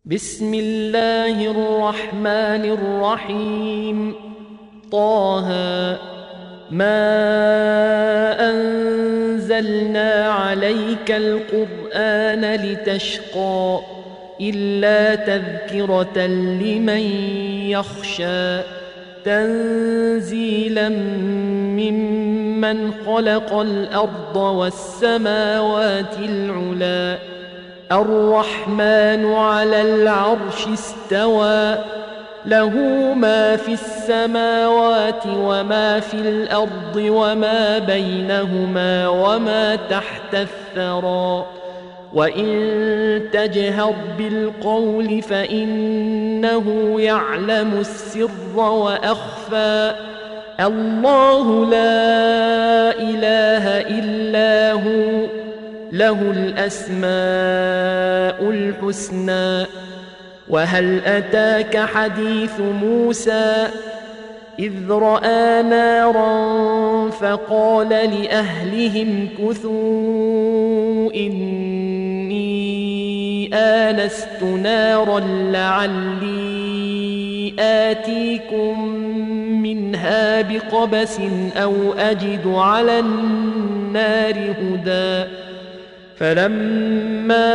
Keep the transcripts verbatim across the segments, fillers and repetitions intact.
بسم الله الرحمن الرحيم. طه ما أنزلنا عليك القرآن لتشقى إلا تذكرة لمن يخشى تنزيلا ممن خلق الأرض والسماوات العلى الرحمن على العرش استوى له ما في السماوات وما في الأرض وما بينهما وما تحت الثرى وإن تجهر بالقول فإنه يعلم السر وأخفى الله لا إله إلا هو له الأسماء الحسنى. وهل أتاك حديث موسى إذ رأى نارا فقال لأهلهم كثوا إني آنست نارا لعلي آتيكم منها بقبس أو أجد على النار هدى. فلما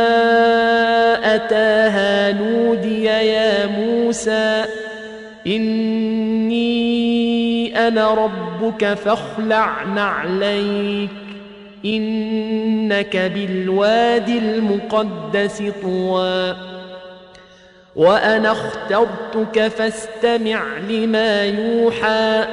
أتاها نودي يا موسى إني أنا ربك فاخلع نعليك إنك بالوادي المقدس طوى وأنا اخترتك فاستمع لما يوحى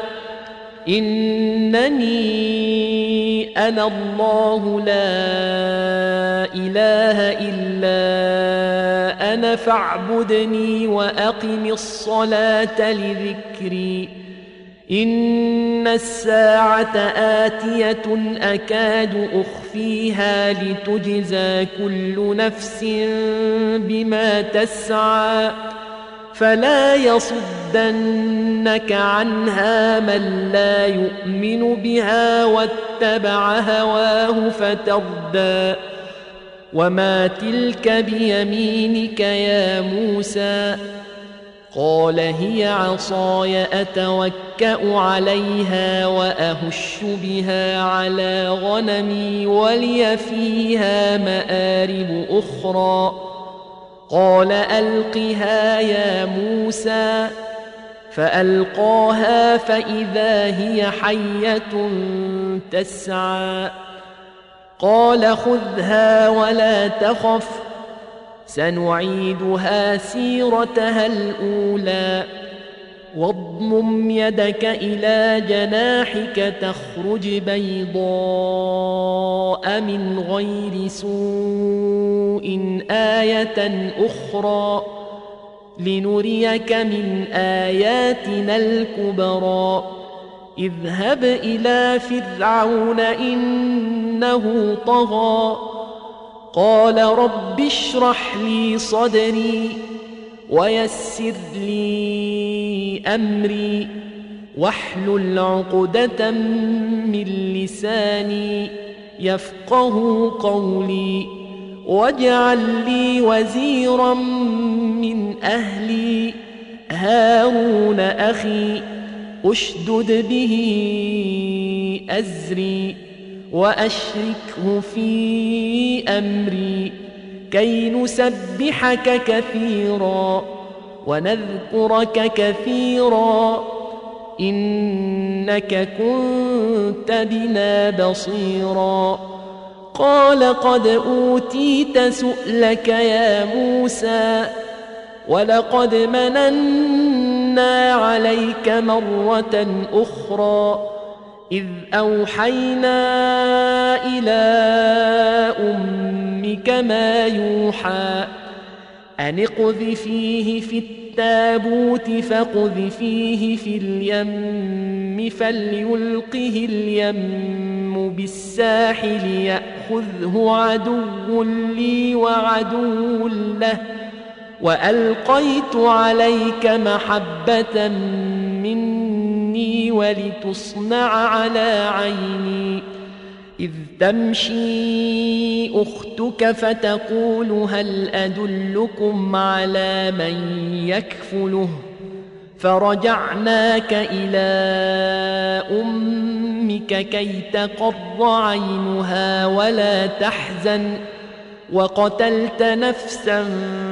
إنني أنا الله لا إله إلا أنا فاعبدني وأقم الصلاة لذكري إن الساعة آتية أكاد أخفيها لتجزى كل نفس بما تسعى فلا يصدنك عنها من لا يؤمن بها واتبع هواه فتردى. وما تلك بيمينك يا موسى قال هي عصاي أتوكأ عليها وأهش بها على غنمي ولي فيها مآرب أخرى قال ألقها يا موسى فألقاها فإذا هي حية تسعى قال خذها ولا تخف سنعيدها سيرتها الأولى واضمم يدك إلى جناحك تخرج بيضاء من غير سوء آية أخرى لنريك من آياتنا الكبرى اذهب إلى فرعون إنه طغى قال رب اشرح لي صدري ويسر لي أمري واحلل عقدة من لساني يفقه قولي واجعل لي وزيرا من أهلي هارون أخي أشدد به أزري وأشركه في أمري كي نسبحك كثيرا ونذكرك كثيرا إنك كنت بنا بصيرا قال قد أوتيت سؤلك يا موسى ولقد مننا عليك مرة أخرى إذ أوحينا إلى أمك ما يوحى أن اقذفيه في التابوت فاقذفيه في اليم فليلقه اليم بالساحل يأخذه عدو لي وعدو له وألقيت عليك محبة مني ولتصنع على عيني إذ تمشي أختك فتقول هل أدلكم على من يكفله فرجعناك إلى أمك كي تقر عينها ولا تحزن وقتلت نفسا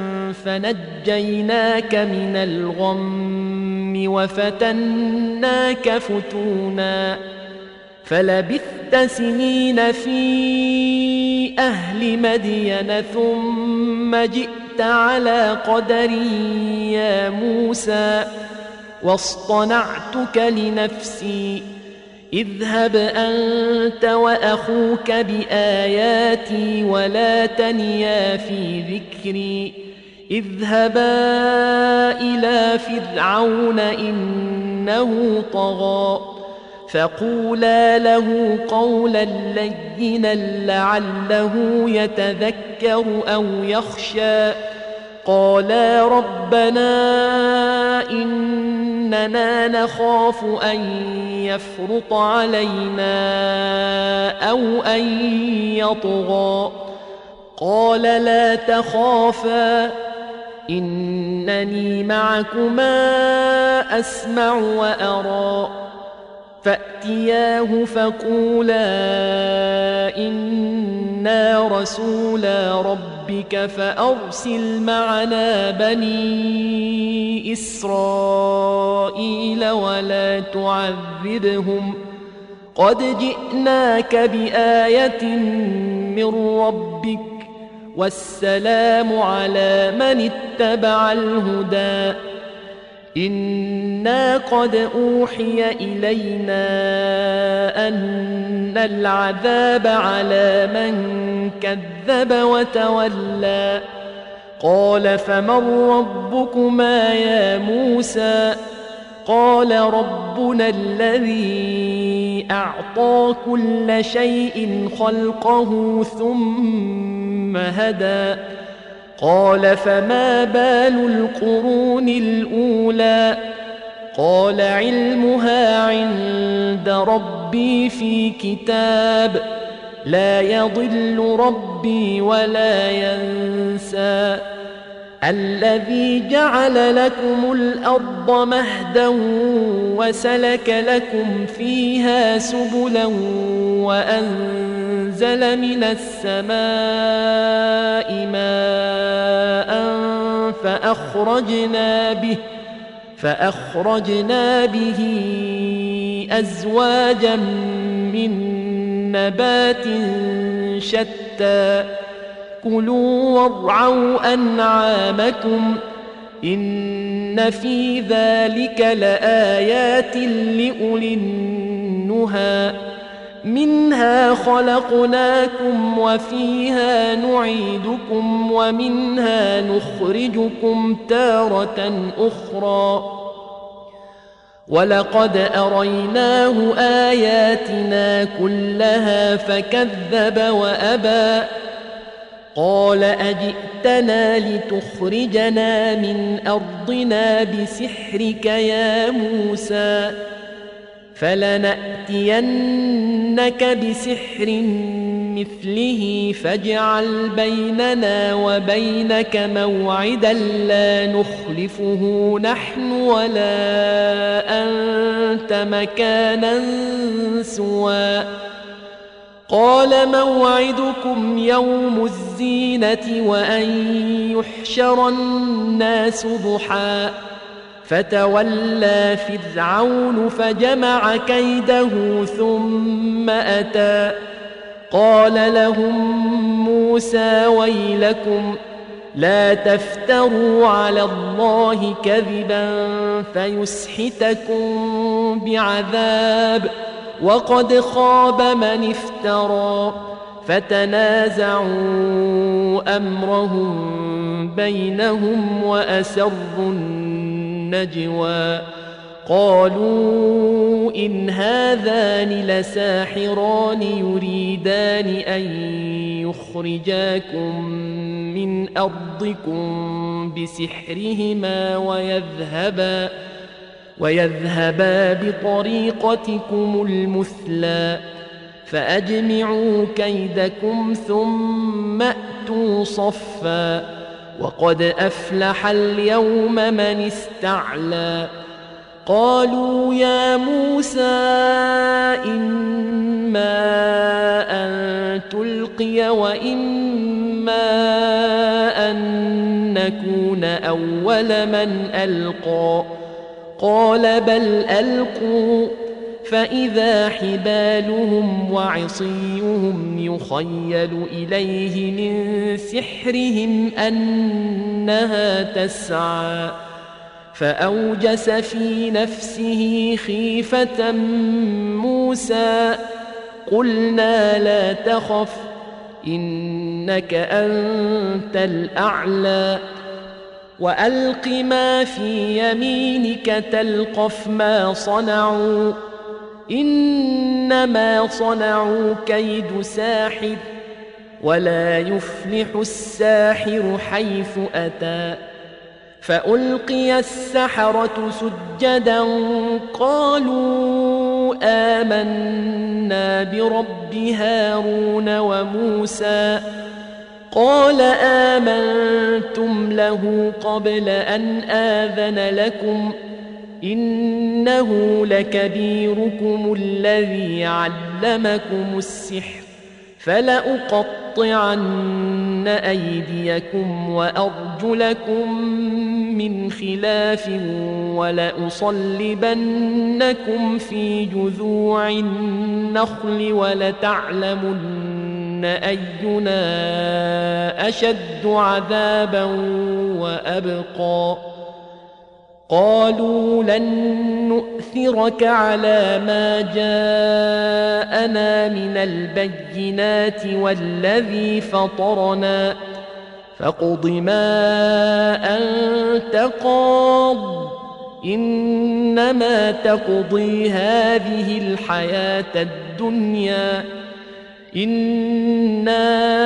فنجيناك من الغم وفتناك فتونا فلبثت سنين في أهل مدين ثم جئت على قدر يا موسى واصطنعتك لنفسي اذهب أنت وأخوك بآياتي ولا تنيا في ذكري اذهبا إلى فرعون إنه طغى فقولا له قولا لينا لعله يتذكر أو يخشى قالا ربنا إننا نخاف أن يفرط علينا أو أن يطغى قال لا تخافا إنني معكما أسمع وأرى فأتياه فقولا إنا رسولا ربك فأرسل معنا بني إسرائيل ولا تعذبهم قد جئناك بآية من ربك والسلام على من اتبع الهدى إنا قد أوحي إلينا أن العذاب على من كذب وتولى قال فمن ربكما يا موسى قال ربنا الذي أعطى كل شيء خلقه ثم هدى قال فما بال القرون الأولى قال علمها عند ربي في كتاب لا يضل ربي ولا ينسى الذي جعل لكم الأرض مهدا وسلك لكم فيها سبلا وأنزل من السماء ماء فأخرجنا به فأخرجنا به أزواجا من نبات شتى كلوا وارعوا أنعامكم إن في ذلك لآيات لأولي النهى منها خلقناكم وفيها نعيدكم ومنها نخرجكم تارة أخرى ولقد أريناه آياتنا كلها فكذب وأبى قال أجئتنا لتخرجنا من أرضنا بسحرك يا موسى فلنأتينك بسحر مثله فاجعل بيننا وبينك موعدا لا نخلفه نحن ولا أنت مكانا سوى قال موعدكم يوم الزينة وأن يحشر الناس ضحى فتولى فرعون فجمع كيده ثم أتى قال لهم موسى ويلكم لا تفتروا على الله كذبا فيسحتكم بعذاب وقد خاب من افترى فتنازعوا أمرهم بينهم وأسروا النجوى قالوا إن هذان لساحران يريدان أن يخرجاكم من أرضكم بسحرهما ويذهبا ويذهبا بطريقتكم المثلى فأجمعوا كيدكم ثم أتوا صفا وقد أفلح اليوم من استعلى قالوا يا موسى إما أن تلقي وإما أن نكون أول من ألقى قال بل ألقوا فإذا حبالهم وعصيهم يخيل إليه من سحرهم أنها تسعى فأوجس في نفسه خيفة موسى قلنا لا تخف إنك أنت الأعلى وألق ما في يمينك تلقف ما صنعوا إنما صنعوا كيد ساحر ولا يفلح الساحر حيث أتى فألقي السحرة سجدا قالوا آمنا برب هارون وموسى قال آمنتم له قبل أن آذن لكم إنه لكبيركم الذي علمكم السحر فلأقطعن أيديكم وأرجلكم من خلاف ولأصلبنكم في جذوع النخل ولتعلمن أينا أشد عذابا وأبقى قالوا لن نؤثرك على ما جاءنا من البينات والذي فطرنا فاقض ما أنت قاض إنما تقضي هذه الحياة الدنيا إنا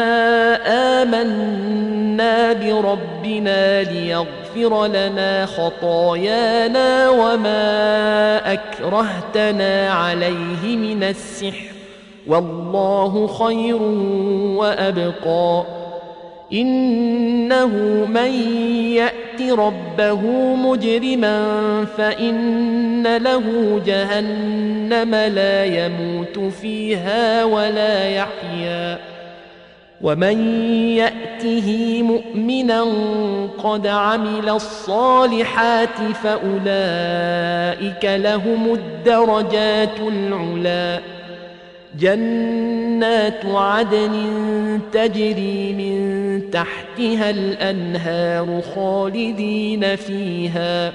آمنا بربنا ليغفر لنا خطايانا وما أكرهتنا عليه من السحر والله خير وأبقى إنه من يأت ربه مجرما فإن له جهنم لا يموت فيها ولا يحيا ومن يأته مؤمنا قد عمل الصالحات فأولئك لهم الدرجات العلى جنات عدن تجري من تحتها الأنهار خالدين فيها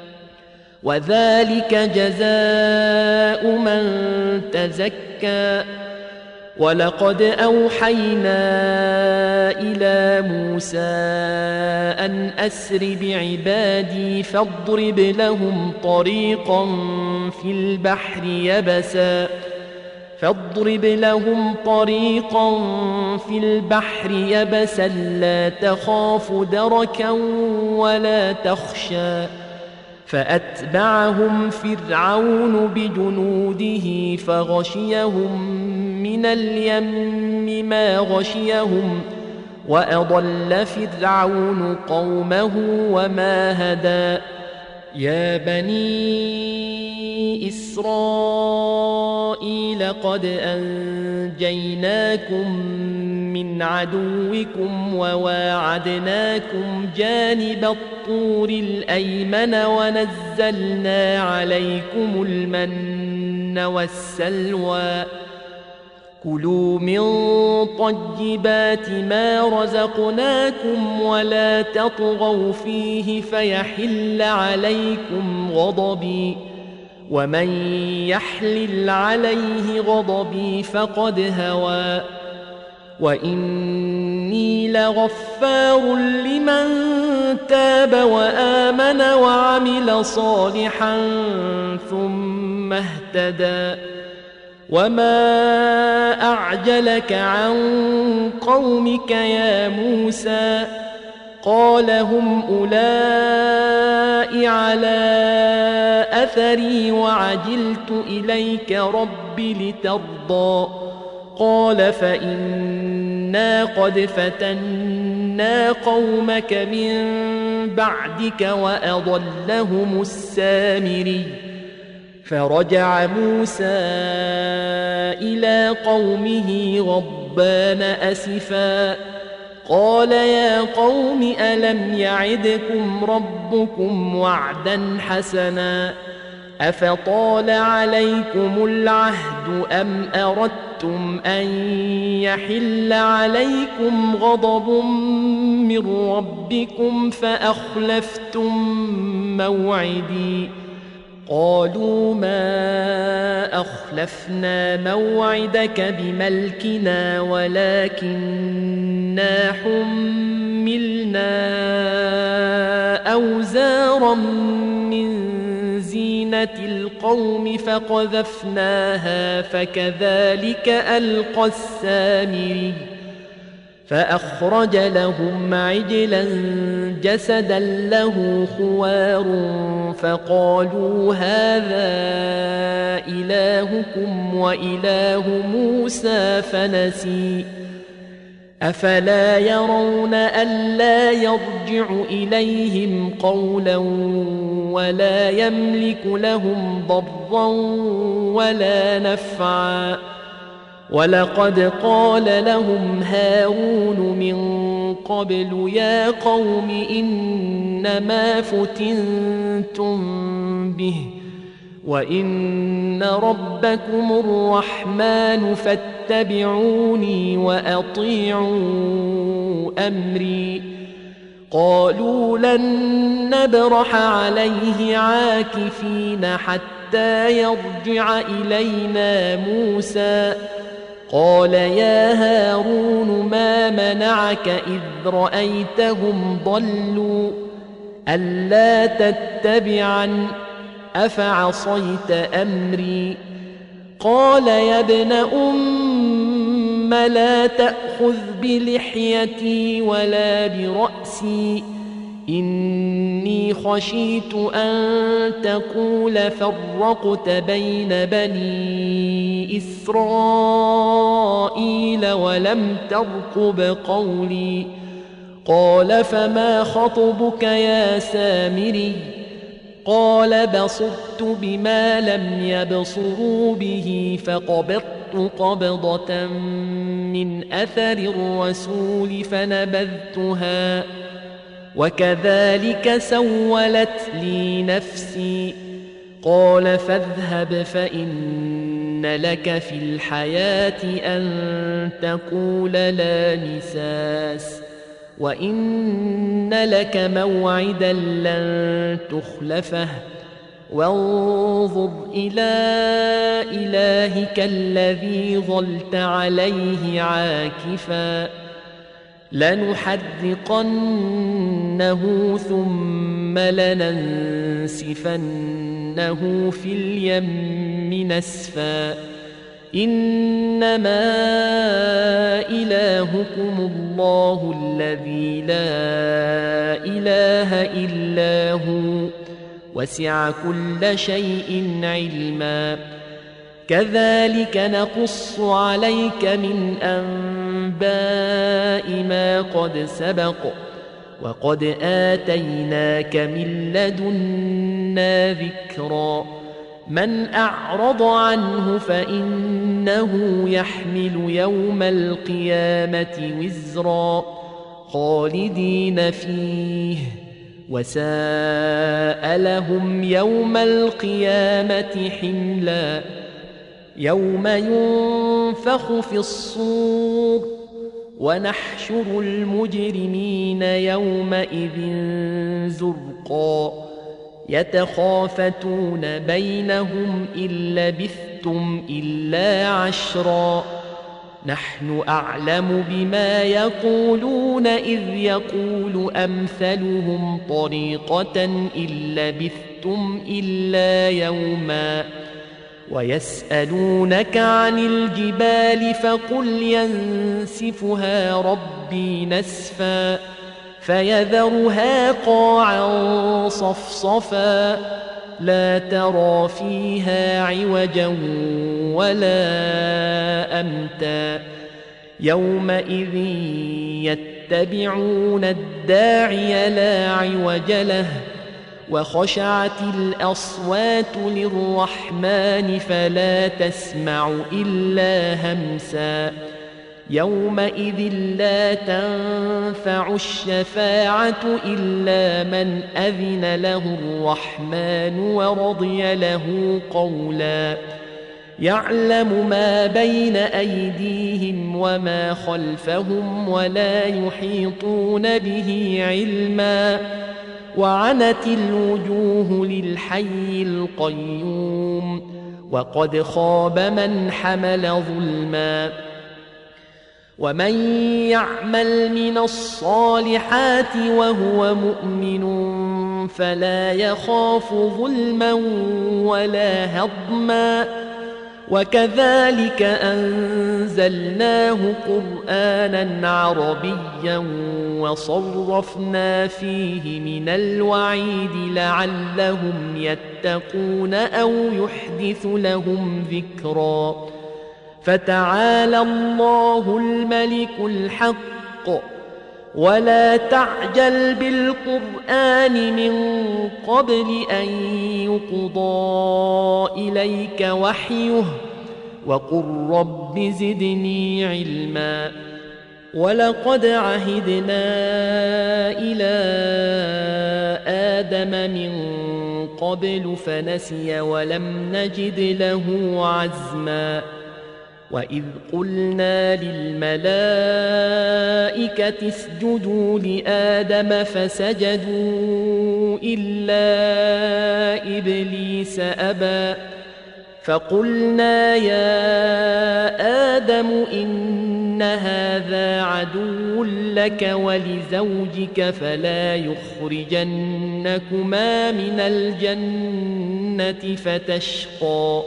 وذلك جزاء من تزكى ولقد أوحينا إلى موسى أن أسر بعبادي فاضرب لهم طريقا في البحر يبسا فاضرب لهم طريقا في البحر يبسا لا تخاف دركا ولا تخشى فأتبعهم فرعون بجنوده فغشيهم من اليم ما غشيهم وأضل فرعون قومه وما هدى يا بني إسرائيل قد أنجيناكم من عدوكم وواعدناكم جانب الطور الأيمن ونزلنا عليكم المن والسلوى كلوا من طيبات ما رزقناكم ولا تطغوا فيه فيحل عليكم غضبي ومن يحلل عليه غضبي فقد هوى وإني لغفار لمن تاب وآمن وعمل صالحا ثم اهتدى وما أعجلك عن قومك يا موسى قال هم أولئك على أثري وعجلت إليك رب لترضى قال فإنا قد فتنا قومك من بعدك وأضلهم السامري فرجع موسى إلى قومه غضبان أسفا قال يا قوم ألم يعدكم ربكم وعدا حسنا أفطال عليكم العهد أم أردتم أن يحل عليكم غضب من ربكم فأخلفتم موعدي قالوا ما أخلفنا موعدك بملكنا ولكننا حملنا أوزارا من زينة القوم فقذفناها فكذلك ألقى السامري فأخرج لهم عجلا جسدا له خوار فقالوا هذا إلهكم وإله موسى فنسي أفلا يرون ألا يرجع إليهم قولا ولا يملك لهم ضرا ولا نفعا ولقد قال لهم هارون من قبل يا قوم إنما فتنتم به وإن ربكم الرحمن فاتبعوني وأطيعوا أمري قالوا لن نبرح عليه عاكفين حتى يرجع إلينا موسى قال يا هارون ما منعك إذ رأيتهم ضلوا ألا تتبعن أفعصيت أمري قال يا ابن أم لا تأخذ بلحيتي ولا برأسي إني خشيت أن تقول فرقت بين بني إسرائيل ولم ترقب قولي قال فما خطبك يا سامري قال بصرت بما لم يبصروا به فقبضت قبضة من أثر الرسول فنبذتها وكذلك سولت لي نفسي قال فاذهب فإن لك في الحياة أن تقول لا مساس وإن لك موعدا لن تخلفه وانظر إلى إلهك الذي ظلت عليه عاكفا لنحرقنه ثم لننسفنه في اليم نسفا إنما إلهكم الله الذي لا إله إلا هو وسع كل شيء علما كذلك نقص عليك من أنباء ما قد سبق وقد آتيناك من لدنا ذكرا من أعرض عنه فإنه يحمل يوم القيامة وزرا خالدين فيه وساء لهم يوم القيامة حملا يوم ينفخ في الصور ونحشر المجرمين يومئذ زرقا يتخافتون بينهم إن لبثتم إلا عشرا نحن أعلم بما يقولون إذ يقول أمثلهم طريقة إن لبثتم إلا يوما ويسألونك عن الجبال فقل ينسفها ربي نسفا فيذرها قاعا صفصفا لا ترى فيها عوجا ولا أمتا يومئذ يتبعون الداعي لا عوج له وخشعت الأصوات للرحمن فلا تسمع إلا همسا يومئذ لا تنفع الشفاعة إلا من أذن له الرحمن ورضي له قولا يعلم ما بين أيديهم وما خلفهم ولا يحيطون به علما وعنت الوجوه للحي القيوم وقد خاب من حمل ظلما ومن يعمل من الصالحات وهو مؤمن فلا يخاف ظلما ولا هضما وكذلك أنزلناه قرآنا عربيا وصرفنا فيه من الوعيد لعلهم يتقون أو يحدث لهم ذكرا فتعالى الله الملك الحق ولا تعجل بالقرآن من قبل أن يقضى إليك وحيه وقل رب زدني علما ولقد عهدنا إلى آدم من قبل فنسي ولم نجد له عزما وإذ قلنا للملائكة اسجدوا لآدم فسجدوا إلا إبليس أبى فقلنا يا آدم إن هذا عدو لك ولزوجك فلا يخرجنكما من الجنة فتشقى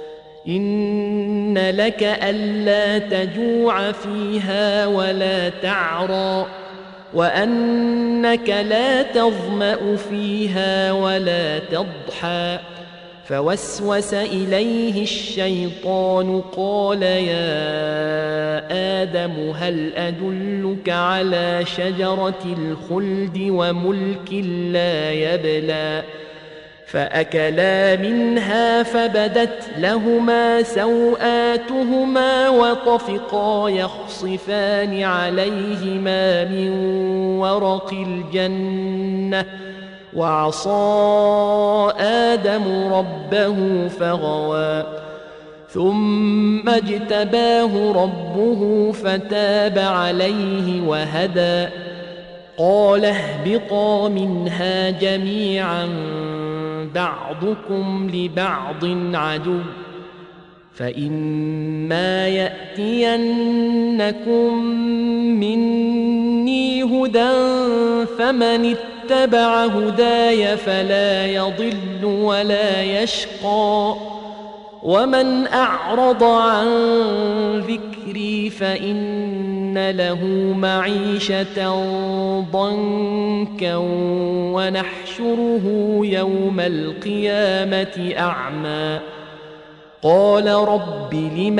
إن لك ألا تجوع فيها ولا تعرى وأنك لا تظمأ فيها ولا تضحى فوسوس إليه الشيطان قال يا آدم هل أدلك على شجرة الخلد وملك لا يبلى فأكلا منها فبدت لهما سوآتهما وطفقا يخصفان عليهما من ورق الجنة وعصى آدم ربه فغوى ثم اجتباه ربه فتاب عليه وهدى قال اهبطا منها جميعا بعضكم لبعض عدو فإما يأتينكم مني هدى فمن اتبع هداي فلا يضل ولا يشقى ومن أعرض عن ذكري فإن له معيشة ضنكا ونحشره يوم القيامة أعمى قال رب لم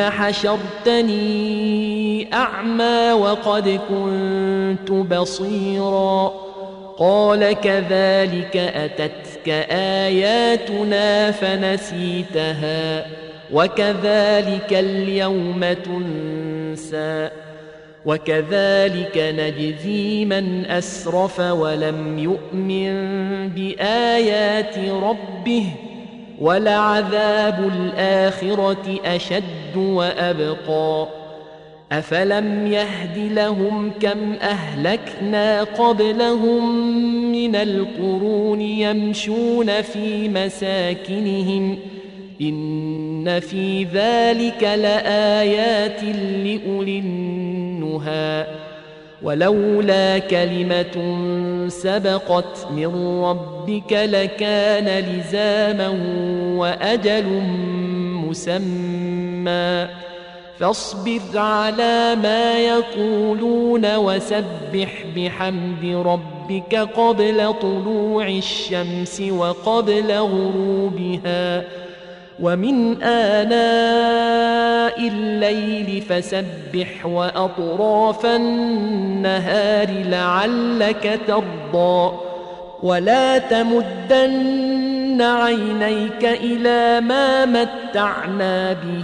حشرتني أعمى وقد كنت بصيرا قال كذلك أتتك آياتنا فنسيتها وكذلك اليوم تنسى وكذلك نجزي من أسرف ولم يؤمن بآيات ربه ولعذاب الآخرة أشد وأبقى أفلم يهد لهم كم أهلكنا قبلهم من القرون يمشون في مساكنهم إن في ذلك لآيات لأولي النهى ولولا كلمة سبقت من ربك لكان لزاما وأجل مسمى فاصبر على ما يقولون وسبح بحمد ربك قبل طلوع الشمس وقبل غروبها ومن آناء الليل فسبح وأطراف النهار لعلك ترضى ولا تمدن عينيك إلى ما متعنا به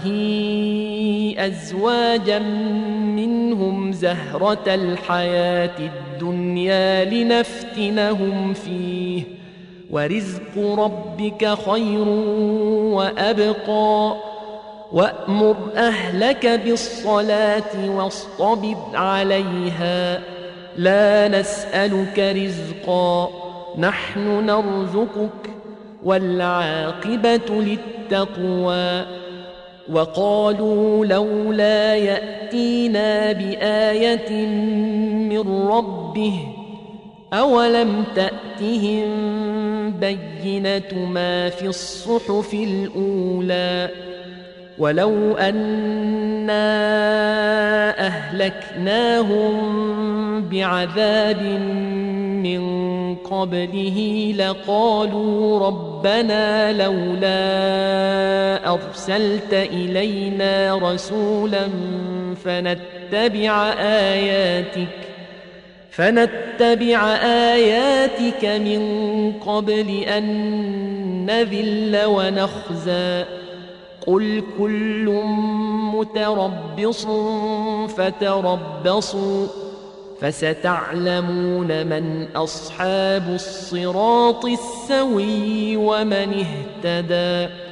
أزواجا منهم زهرة الحياة الدنيا لنفتنهم فيه ورزق ربك خير وأبقى وأمر أهلك بالصلاة واصطبر عليها لا نسألك رزقا نحن نرزقك والعاقبة للتقوى وقالوا لولا يأتينا بآية من ربه أولم تأتهم بينة ما في الصحف الأولى ولو أنا أهلكناهم بعذاب من قبله لقالوا ربنا لولا أرسلت إلينا رسولا فنتبع آياتك فنتبع آياتك من قبل أن نذل ونخزى قل كل متربص فتربصوا فستعلمون من أصحاب الصراط السوي ومن اهتدى